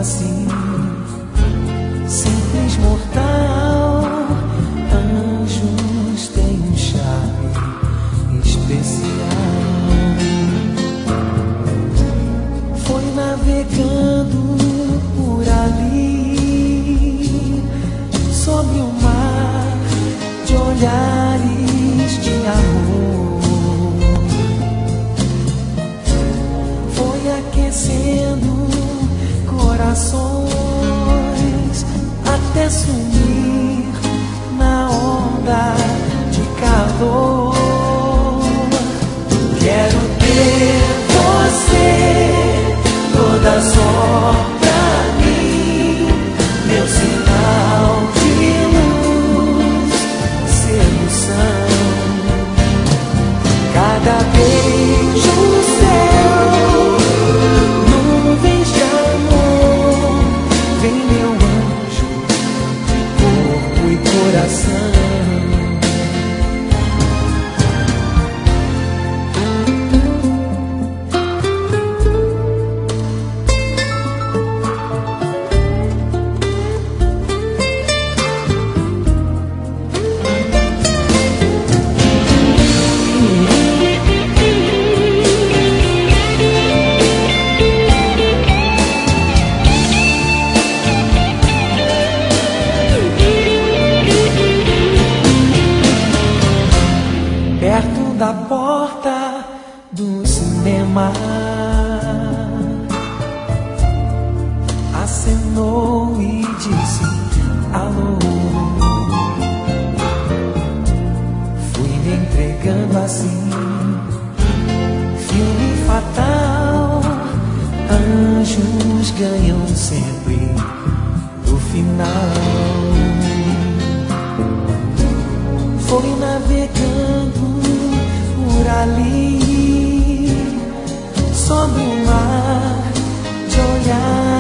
assim, simples mortal. Anjos têm um charme especial. Foi navegando por ali, sobre um mar de olhares de amor. Foi aquecendo corações até sumir na onda de calor. Quero ter você toda só pra mim, meu sinal de luz, sedução. Cada beijo seu, nuvens de amor. Vem meu anjo, corpo e coração. Perto da porta do cinema, acenou e disse alô. Fui me entregando assim, filme fatal. Anjos ganham sempre no final. Foi navegando por ali, sobre um mar de olhar